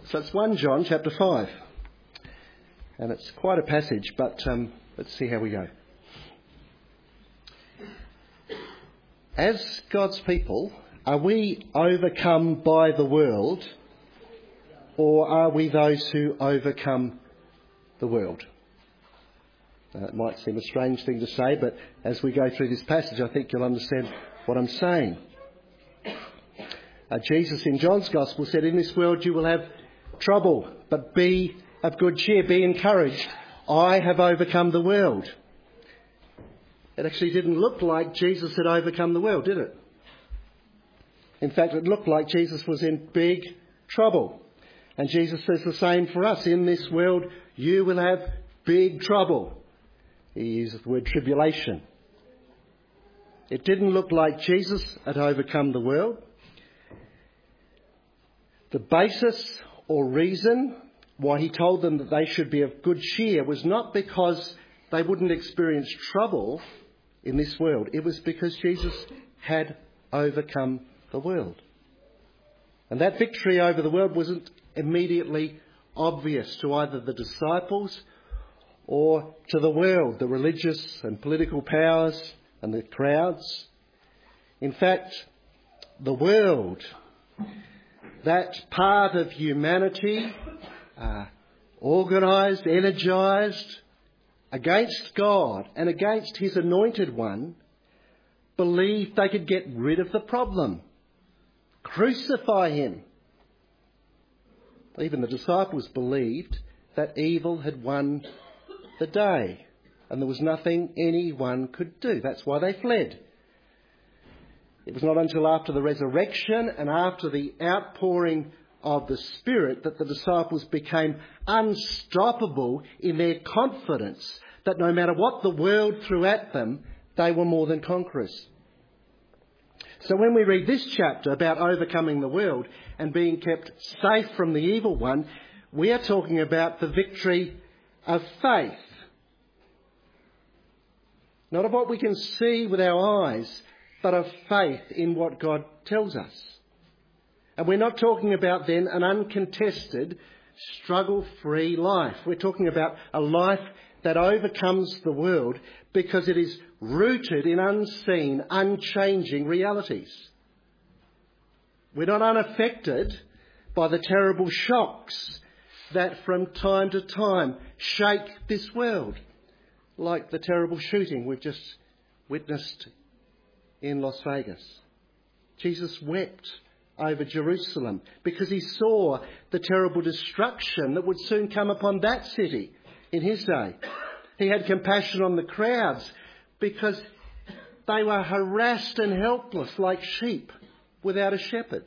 So it's 1 John chapter 5. And it's quite a passage, but let's see how we go. As God's people, are we overcome by the world, or are we those who overcome the world? Now, it might seem a strange thing to say, but as we go through this passage, I think you'll understand what I'm saying. Jesus in John's Gospel said, "In this world you will have trouble, but be of good cheer, be encouraged. I have overcome the world." It actually didn't look like Jesus had overcome the world, did it? In fact, it looked like Jesus was in big trouble. And Jesus says the same for us. In this world you will have big trouble. He uses the word tribulation. It didn't look like Jesus had overcome the world. The basis or reason why he told them that they should be of good cheer was not because they wouldn't experience trouble in this world. It was because Jesus had overcome the world. And that victory over the world wasn't immediately obvious to either the disciples or to the world, the religious and political powers and the crowds. In fact, the world, that part of humanity, organised, energised against God and against his anointed one, believed they could get rid of the problem. Crucify him. Even the disciples believed that evil had won the day and there was nothing anyone could do. That's why they fled. It was not until after the resurrection and after the outpouring of the Spirit that the disciples became unstoppable in their confidence that no matter what the world threw at them, they were more than conquerors. So when we read this chapter about overcoming the world and being kept safe from the evil one, we are talking about the victory of faith. Not of what we can see with our eyes, but of faith in what God tells us. And we're not talking about then an uncontested, struggle-free life. We're talking about a life that overcomes the world because it is rooted in unseen, unchanging realities. We're not unaffected by the terrible shocks that from time to time shake this world, like the terrible shooting we've just witnessed in Las Vegas. Jesus wept over Jerusalem because he saw the terrible destruction that would soon come upon that city in his day. He had compassion on the crowds because they were harassed and helpless like sheep without a shepherd.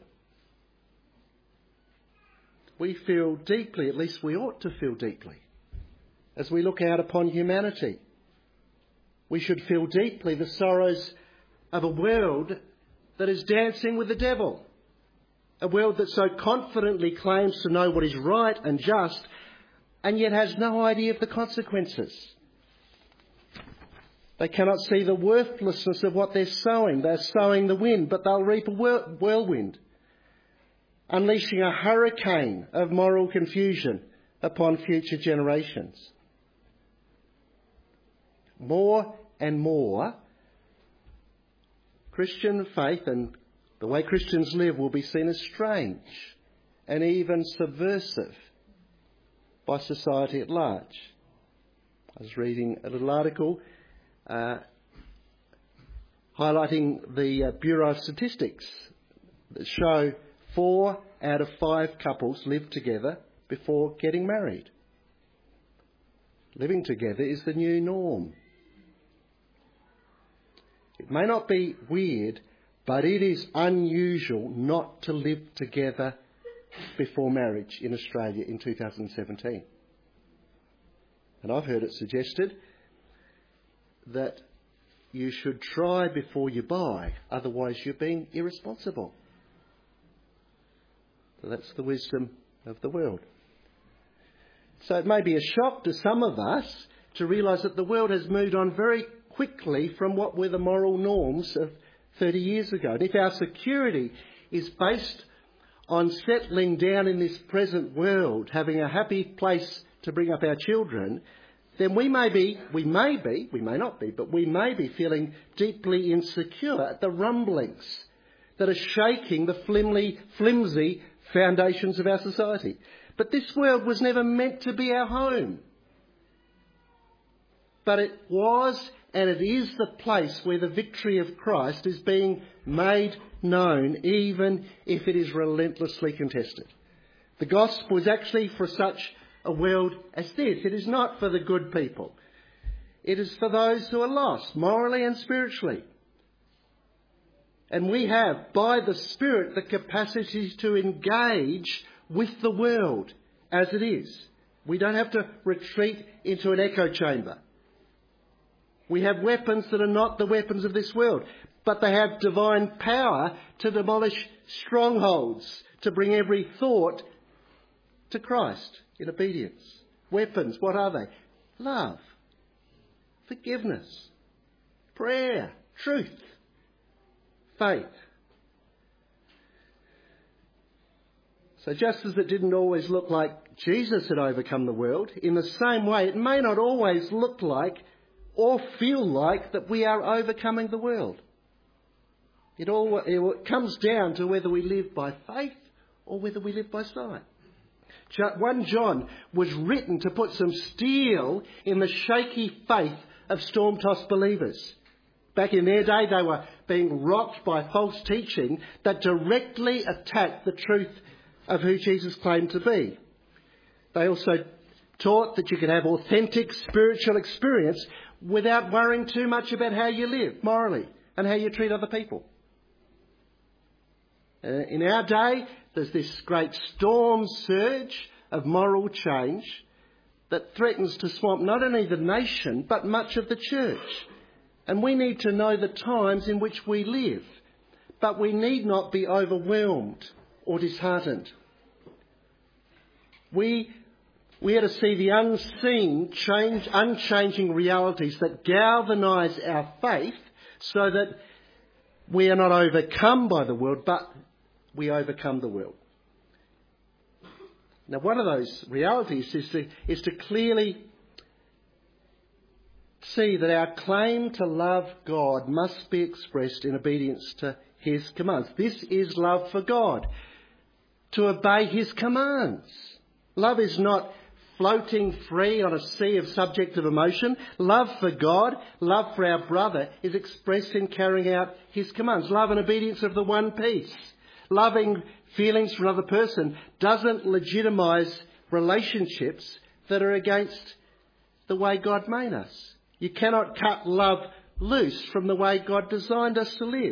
We feel deeply, at least we ought to feel deeply, as we look out upon humanity. We should feel deeply the sorrows of a world that is dancing with the devil. A world that so confidently claims to know what is right and just and yet has no idea of the consequences. They cannot see the worthlessness of what they're sowing. They're sowing the wind, but they'll reap a whirlwind, unleashing a hurricane of moral confusion upon future generations. More and more, Christian faith and the way Christians live will be seen as strange and even subversive by society at large. I was reading a little article highlighting the Bureau of Statistics that show 4 out of 5 couples live together before getting married. Living together is the new norm. It may not be weird, but it is unusual not to live together before marriage in Australia in 2017. And I've heard it suggested that you should try before you buy, otherwise you're being irresponsible. So that's the wisdom of the world. So it may be a shock to some of us to realise that the world has moved on very quickly from what were the moral norms of 30 years ago. And if our security is based on settling down in this present world, having a happy place to bring up our children, then we may not be, but we may be feeling deeply insecure at the rumblings that are shaking the flimsy foundations of our society. But this world was never meant to be our home. But it was and it is the place where the victory of Christ is being made known, even if it is relentlessly contested. The gospel is actually for such a world as this. It is not for the good people. It is for those who are lost, morally and spiritually. And we have, by the Spirit, the capacity to engage with the world as it is. We don't have to retreat into an echo chamber. We have weapons that are not the weapons of this world, but they have divine power to demolish strongholds, to bring every thought to Christ in obedience. Weapons, what are they? Love, forgiveness, prayer, truth, faith. So just as it didn't always look like Jesus had overcome the world, in the same way it may not always look like or feel like that we are overcoming the world. It comes down to whether we live by faith or whether we live by sight. 1 John was written to put some steel in the shaky faith of storm-tossed believers. Back in their day, they were being rocked by false teaching that directly attacked the truth of who Jesus claimed to be. They also taught that you could have authentic spiritual experience without worrying too much about how you live morally and how you treat other people. In our day, there's this great storm surge of moral change that threatens to swamp not only the nation but much of the church. And we need to know the times in which we live, but we need not be overwhelmed or disheartened. We are to see the unseen, unchanging realities that galvanise our faith so that we are not overcome by the world, but we overcome the world. Now, one of those realities is to clearly see that our claim to love God must be expressed in obedience to his commands. This is love for God, to obey his commands. Love is not floating free on a sea of subjective emotion. Love for God, love for our brother is expressed in carrying out his commands. Love and obedience of the one piece. Loving feelings for another person doesn't legitimise relationships that are against the way God made us. You cannot cut love loose from the way God designed us to live.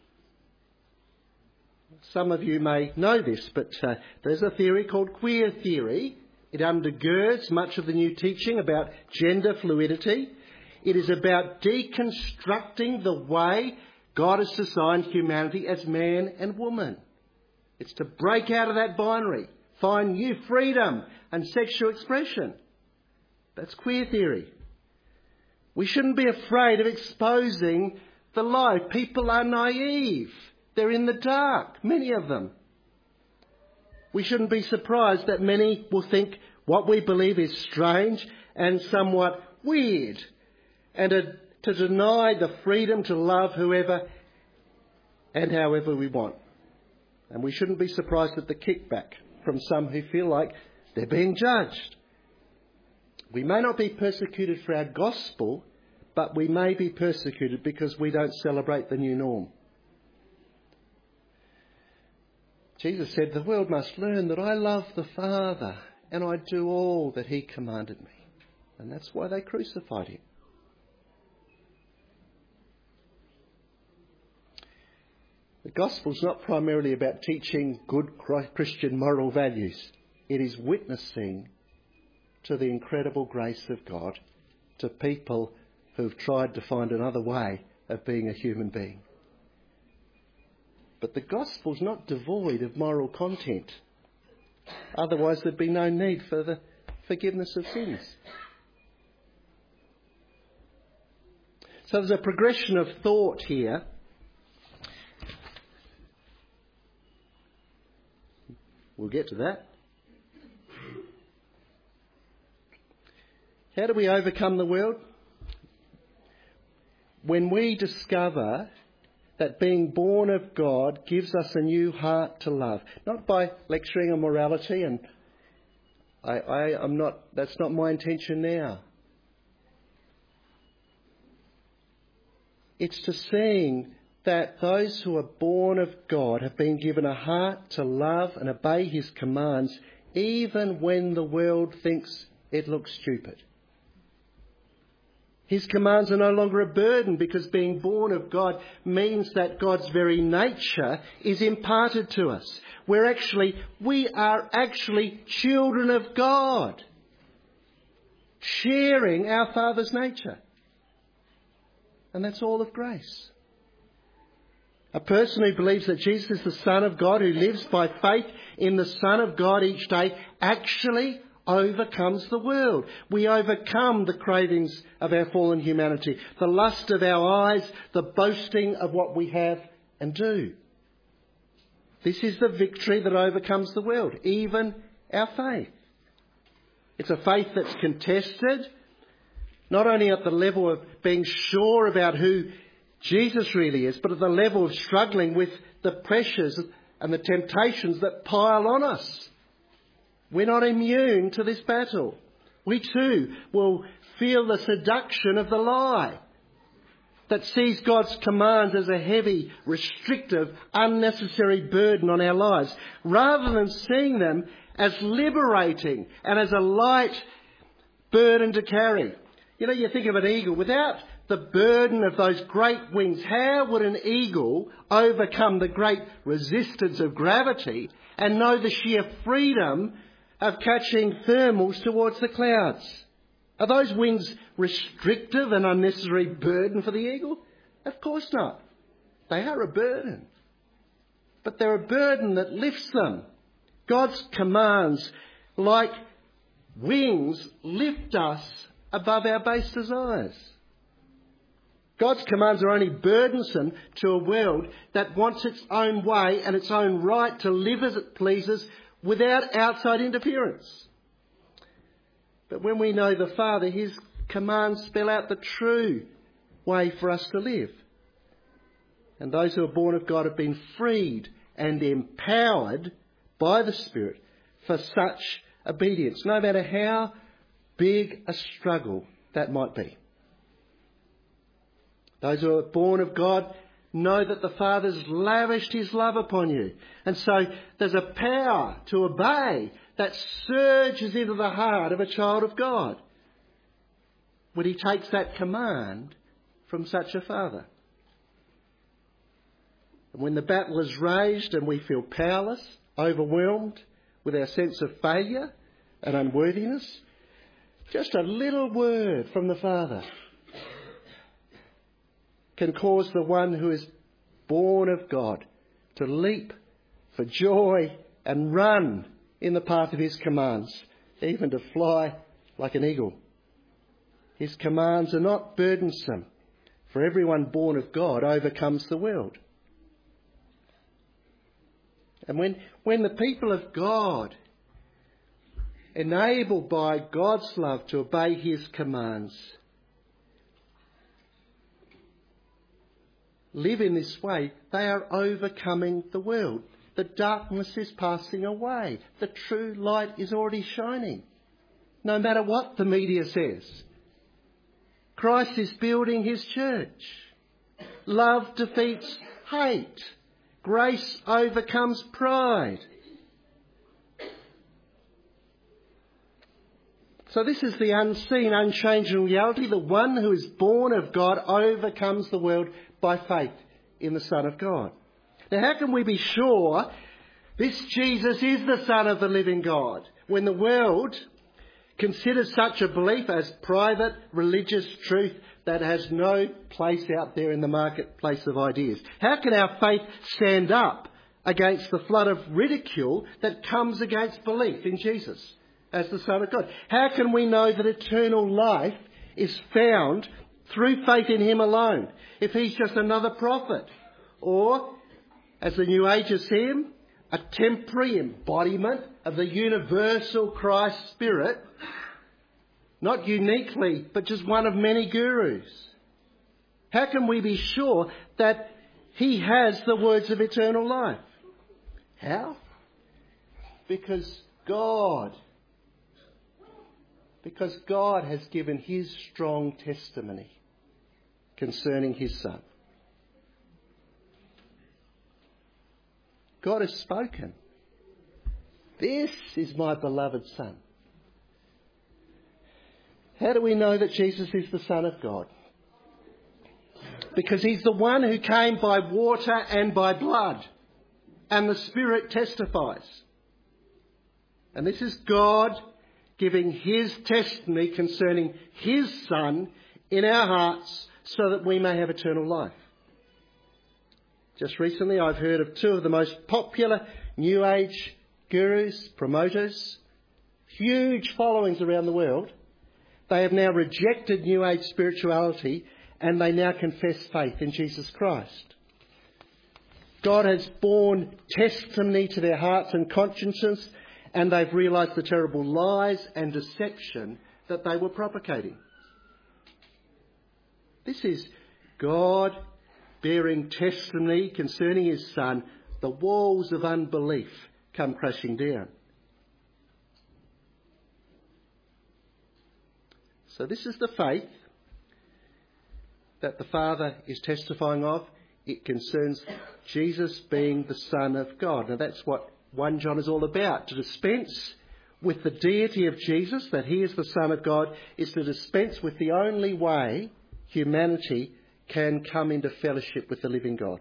Some of you may know this, but there's a theory called queer theory. It undergirds much of the new teaching about gender fluidity. It is about deconstructing the way God has designed humanity as man and woman. It's to break out of that binary, find new freedom and sexual expression. That's queer theory. We shouldn't be afraid of exposing the lie. People are naive. They're in the dark, many of them. We shouldn't be surprised that many will think what we believe is strange and somewhat weird, and to deny the freedom to love whoever and however we want. And we shouldn't be surprised at the kickback from some who feel like they're being judged. We may not be persecuted for our gospel, but we may be persecuted because we don't celebrate the new norm. Jesus said, "The world must learn that I love the Father and I do all that he commanded me." And that's why they crucified him. The gospel's not primarily about teaching good Christian moral values. It is witnessing to the incredible grace of God to people who've tried to find another way of being a human being. But the gospel's not devoid of moral content. Otherwise there'd be no need for the forgiveness of sins. So there's a progression of thought here. We'll get to that. How do we overcome the world? When we discover that being born of God gives us a new heart to love. Not by lecturing on morality, and that's not my intention now. It's to seeing that those who are born of God have been given a heart to love and obey his commands, even when the world thinks it looks stupid. His commands are no longer a burden, because being born of God means that God's very nature is imparted to us. We are actually children of God, sharing our Father's nature. And that's all of grace. A person who believes that Jesus is the Son of God, who lives by faith in the Son of God each day, actually overcomes the world. We overcome the cravings of our fallen humanity, the lust of our eyes, the boasting of what we have and do. This is the victory that overcomes the world, even our faith. It's a faith that's contested, not only at the level of being sure about who Jesus really is, but at the level of struggling with the pressures and the temptations that pile on us. We're not immune to this battle. We too will feel the seduction of the lie that sees God's commands as a heavy, restrictive, unnecessary burden on our lives, rather than seeing them as liberating and as a light burden to carry. You know, you think of an eagle. Without the burden of those great wings, how would an eagle overcome the great resistance of gravity and know the sheer freedom of catching thermals towards the clouds? Are those wings restrictive and unnecessary burden for the eagle? Of course not. They are a burden. But they're a burden that lifts them. God's commands, like wings, lift us above our base desires. God's commands are only burdensome to a world that wants its own way and its own right to live as it pleases without outside interference. But when we know the Father, his commands spell out the true way for us to live. And those who are born of God have been freed and empowered by the Spirit for such obedience, no matter how big a struggle that might be. Those who are born of God know that the Father's lavished his love upon you. And so there's a power to obey that surges into the heart of a child of God when he takes that command from such a Father. And when the battle is raged and we feel powerless, overwhelmed with our sense of failure and unworthiness, just a little word from the Father can cause the one who is born of God to leap for joy and run in the path of his commands, even to fly like an eagle. His commands are not burdensome, for everyone born of God overcomes the world. And when the people of God, enabled by God's love to obey his commands, live in this way, they are overcoming the world. The darkness is passing away. The true light is already shining, no matter what the media says. Christ is building his church. Love defeats hate. Grace overcomes pride. So this is the unseen, unchanging reality. The one who is born of God overcomes the world by faith in the Son of God. Now, how can we be sure this Jesus is the Son of the living God when the world considers such a belief as private religious truth that has no place out there in the marketplace of ideas? How can our faith stand up against the flood of ridicule that comes against belief in Jesus as the Son of God? How can we know that eternal life is found through faith in him alone if he's just another prophet? Or, as the New Agers see him, a temporary embodiment of the universal Christ Spirit, not uniquely, but just one of many gurus? How can we be sure that he has the words of eternal life? How? Because God has given his strong testimony concerning his Son. God has spoken. This is my beloved Son. How do we know that Jesus is the Son of God? Because he's the one who came by water and by blood, and the Spirit testifies. And this is God giving his testimony concerning his Son in our hearts so that we may have eternal life. Just recently I've heard of two of the most popular New Age gurus, promoters, huge followings around the world. They have now rejected New Age spirituality and they now confess faith in Jesus Christ. God has borne testimony to their hearts and consciences, and they've realised the terrible lies and deception that they were propagating. This is God bearing testimony concerning his Son. The walls of unbelief come crashing down. So this is the faith that the Father is testifying of. It concerns Jesus being the Son of God. Now that's what 1 John is all about. To dispense with the deity of Jesus, that he is the Son of God, is to dispense with the only way humanity can come into fellowship with the living God.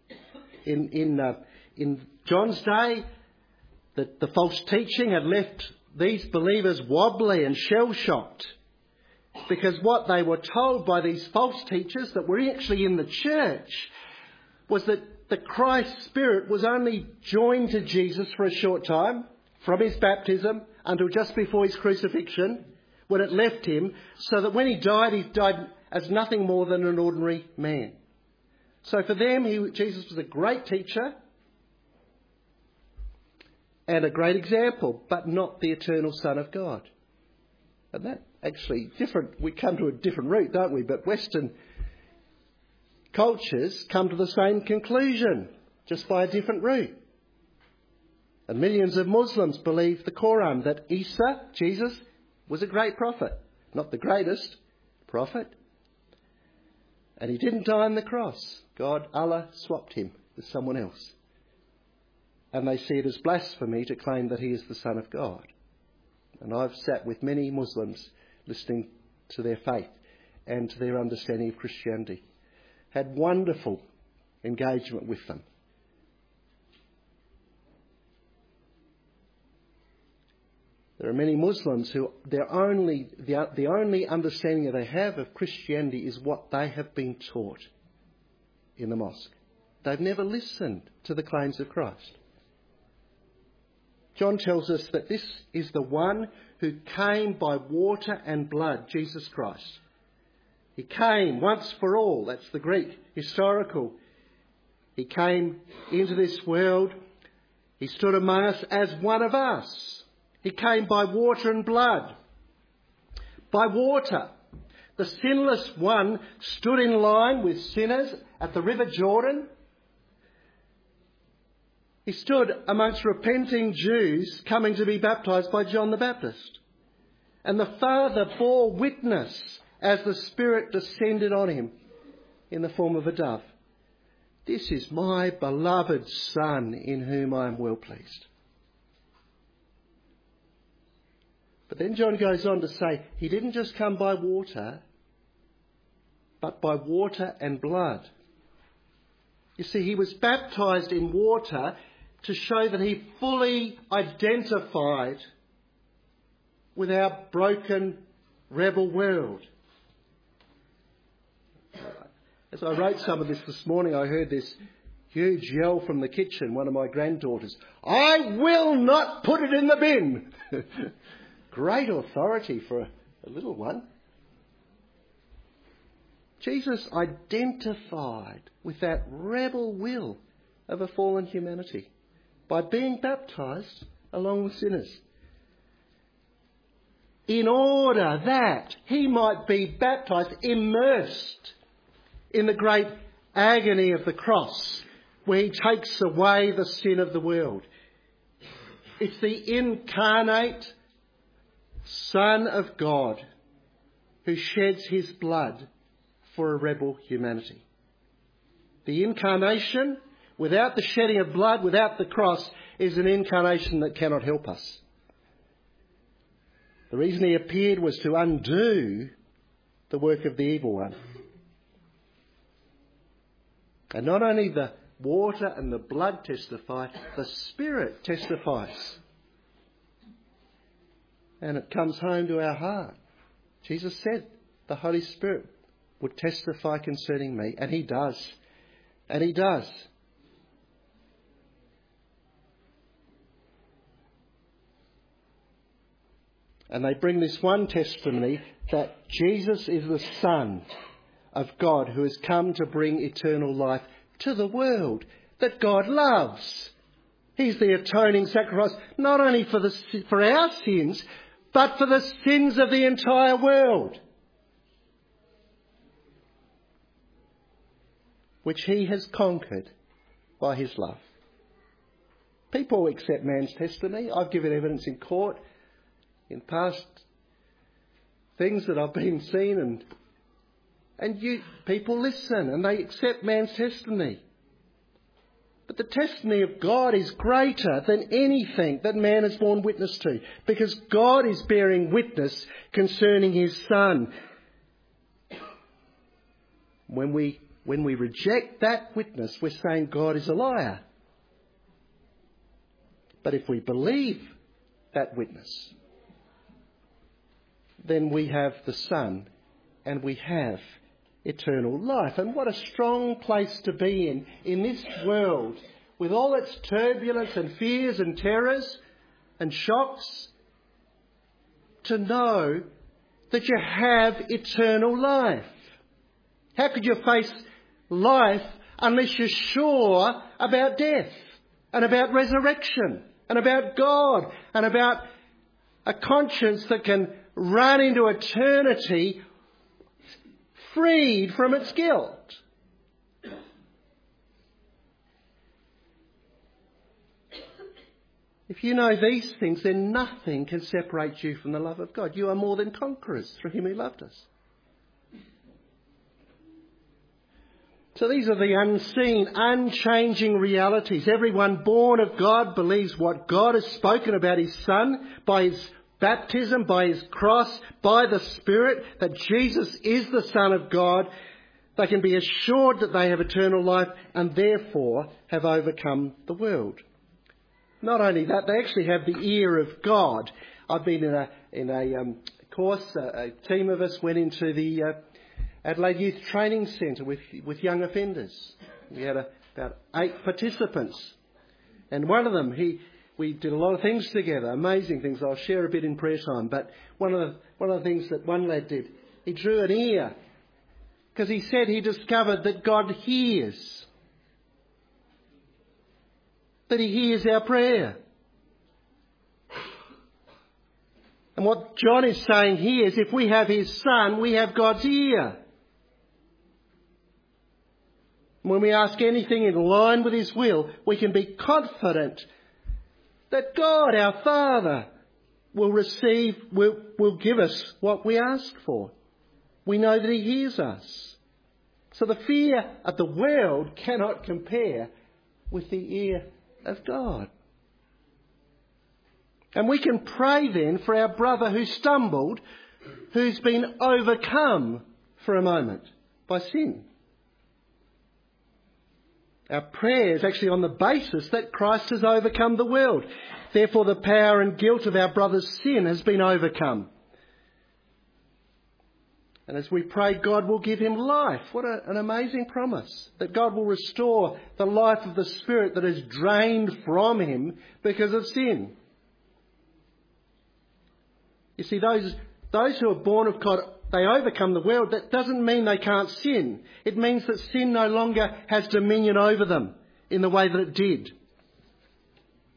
In John's day, the false teaching had left these believers wobbly and shell-shocked, because what they were told by these false teachers that were actually in the church was that the Christ Spirit was only joined to Jesus for a short time, from his baptism until just before his crucifixion, when it left him, so that when he died as nothing more than an ordinary man. So for them, Jesus was a great teacher and a great example, but not the eternal Son of God. And that actually we come to a different route, don't we? But Western cultures come to the same conclusion, just by a different route. And millions of Muslims believe the Quran, that Isa, Jesus, was a great prophet. Not the greatest prophet. And he didn't die on the cross. Allah swapped him with someone else. And they see it as blasphemy to claim that he is the Son of God. And I've sat with many Muslims listening to their faith and to their understanding of Christianity. Had wonderful engagement with them. There are many Muslims who the only understanding that they have of Christianity is what they have been taught in the mosque. They've never listened to the claims of Christ. John tells us that this is the one who came by water and blood, Jesus Christ. He came once for all. That's the Greek historical. He came into this world. He stood among us as one of us. He came by water and blood. By water, the sinless one stood in line with sinners at the River Jordan. He stood amongst repenting Jews coming to be baptised by John the Baptist. And the Father bore witness as the Spirit descended on him in the form of a dove. This is my beloved Son in whom I am well pleased. But then John goes on to say he didn't just come by water, but by water and blood. You see, he was baptised in water to show that he fully identified with our broken, rebel world. As I wrote some of this morning, I heard this huge yell from the kitchen, one of my granddaughters, "I will not put it in the bin!" Great authority for a little one. Jesus identified with that rebel will of a fallen humanity. by being baptised along with sinners, in order that he might be baptised, immersed in the great agony of the cross, where he takes away the sin of the world. It's the incarnate Son of God who sheds his blood for a rebel humanity. The incarnation, without the shedding of blood, without the cross, is an incarnation that cannot help us. The reason he appeared was to undo the work of the evil one. And not only the water and the blood testify, the Spirit testifies. And it comes home to our heart. Jesus said the Holy Spirit would testify concerning me, and he does. And he does. And they bring this one testimony that Jesus is the Son of God who has come to bring eternal life to the world that God loves. He's the atoning sacrifice, not only for our sins, but for the sins of the entire world, which he has conquered by his love. People accept man's testimony. I've given evidence in court in past things that I've been seen, and people listen and they accept man's testimony. But the testimony of God is greater than anything that man has borne witness to, because God is bearing witness concerning his Son. When we reject that witness, we're saying God is a liar. But if we believe that witness, then we have the Son and we have eternal life. And what a strong place to be in this world, with all its turbulence and fears and terrors and shocks, to know that you have eternal life. How could you face life unless you're sure about death and about resurrection and about God and about a conscience that can run into eternity freed from its guilt? If you know these things, then nothing can separate you from the love of God. You are more than conquerors through him who loved us. So these are the unseen, unchanging realities. Everyone born of God believes what God has spoken about his Son by his baptism, by his cross, by the Spirit, that Jesus is the Son of God. They can be assured that they have eternal life and therefore have overcome the world. Not only that, they actually have the ear of God. I've been in a course, a team of us went into the Adelaide Youth Training Centre with young offenders. We had about 8 participants. And one of them, we did a lot of things together, amazing things. I'll share a bit in prayer time. But one of the things that one lad did, he drew an ear, because he said he discovered that God hears. That he hears our prayer. And what John is saying here is, if we have his Son, we have God's ear. When we ask anything in line with his will, we can be confident that God, our Father, will give us what we ask for. We know that he hears us. So the fear of the world cannot compare with the ear of God. And we can pray then for our brother who stumbled, who's been overcome for a moment by sin. Our prayer is actually on the basis that Christ has overcome the world. Therefore, the power and guilt of our brother's sin has been overcome. And as we pray, God will give him life. What an amazing promise. That God will restore the life of the Spirit that is drained from him because of sin. You see, those who are born of God, they overcome the world. That doesn't mean they can't sin. It means that sin no longer has dominion over them in the way that it did.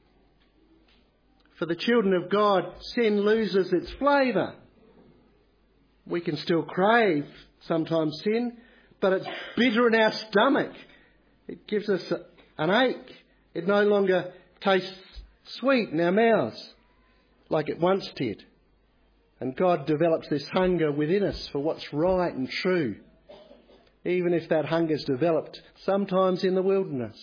For the children of God, sin loses its flavour. We can still crave sometimes sin, but it's bitter in our stomach. It gives us an ache. It no longer tastes sweet in our mouths like it once did. And God develops this hunger within us for what's right and true, even if that hunger's developed sometimes in the wilderness.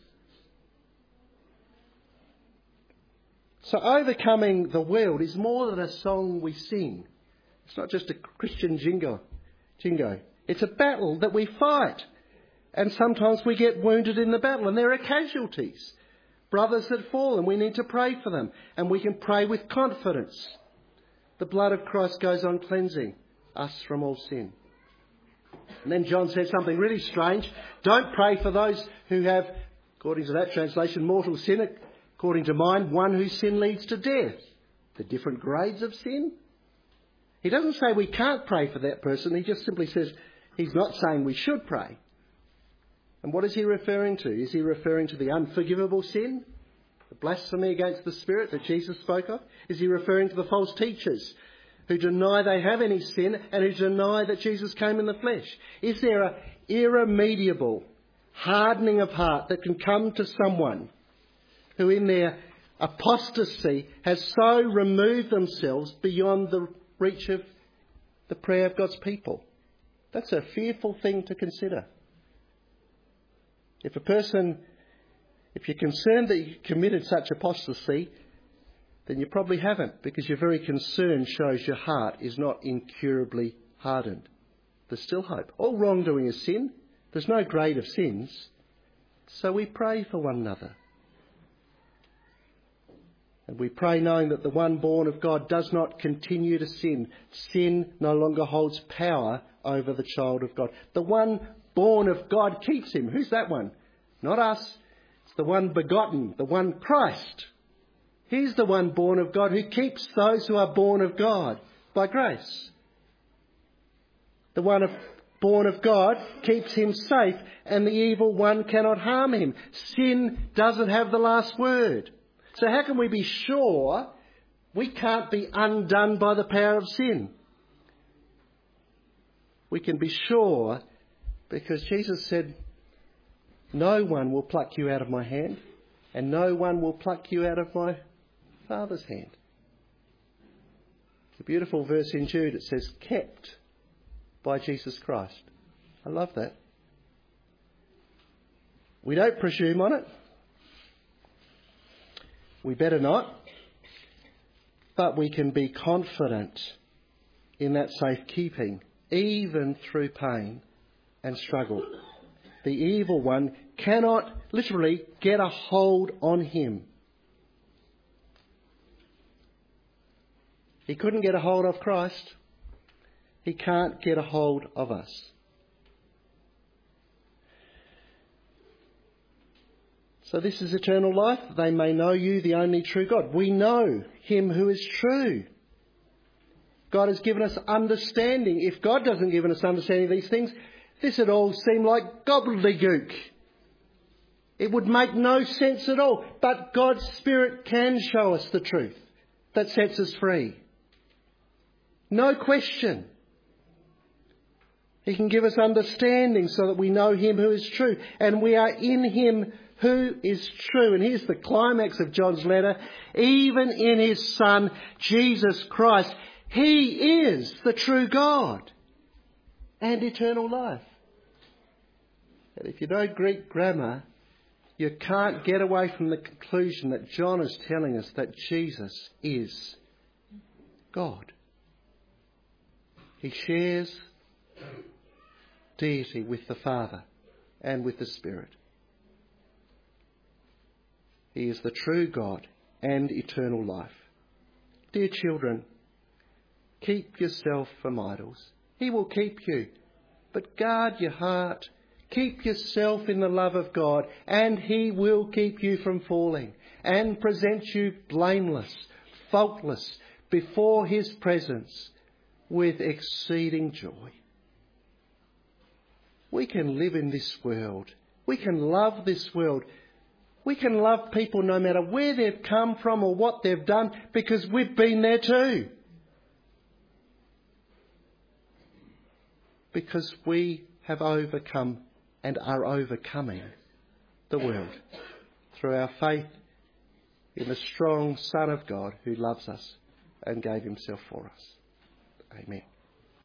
So overcoming the world is more than a song we sing. It's not just a Christian jingo. It's a battle that we fight. And sometimes we get wounded in the battle and there are casualties. Brothers that fall, and we need to pray for them. And we can pray with confidence. The blood of Christ goes on cleansing us from all sin. And then John says something really strange. Don't pray for those who have, according to that translation, mortal sin. According to mine, one whose sin leads to death. The different grades of sin. He doesn't say we can't pray for that person. He just simply says he's not saying we should pray. And what is he referring to? Is he referring to the unforgivable sin? The blasphemy against the Spirit that Jesus spoke of? Is he referring to the false teachers who deny they have any sin and who deny that Jesus came in the flesh? Is there an irremediable hardening of heart that can come to someone who in their apostasy has so removed themselves beyond the reach of the prayer of God's people? That's a fearful thing to consider. If you're concerned that you committed such apostasy, then you probably haven't, because your very concern shows your heart is not incurably hardened. There's still hope. All wrongdoing is sin. There's no grade of sins. So we pray for one another. And we pray knowing that the one born of God does not continue to sin. Sin no longer holds power over the child of God. The one born of God keeps him. Who's that one? Not us. It's the one begotten, the one Christ. He's the one born of God who keeps those who are born of God by grace. The one born of God keeps him safe, and the evil one cannot harm him. Sin doesn't have the last word. So how can we be sure we can't be undone by the power of sin? We can be sure because Jesus said, no one will pluck you out of my hand, and no one will pluck you out of my Father's hand. It's a beautiful verse in Jude. It says, kept by Jesus Christ. I love that. We don't presume on it. We better not. But we can be confident in that safekeeping, even through pain and struggle. The evil one cannot literally get a hold on him. He couldn't get a hold of Christ. He can't get a hold of us. So this is eternal life. They may know you, the only true God. We know him who is true. God has given us understanding. If God doesn't give us understanding of these things, this would all seem like gobbledygook. It would make no sense at all. But God's Spirit can show us the truth that sets us free. No question. He can give us understanding so that we know him who is true. And we are in him who is true. And here's the climax of John's letter. Even in his Son, Jesus Christ, he is the true God and eternal life. And if you know Greek grammar, you can't get away from the conclusion that John is telling us that Jesus is God. He shares deity with the Father and with the Spirit. He is the true God and eternal life. Dear children, keep yourself from idols. He will keep you, but guard your heart. Keep yourself in the love of God, and he will keep you from falling and present you blameless, faultless, before his presence with exceeding joy. We can live in this world. We can love this world We can love people no matter where they've come from or what they've done, because we've been there too. Because we have overcome and are overcoming the world through our faith in the strong Son of God who loves us and gave himself for us. Amen.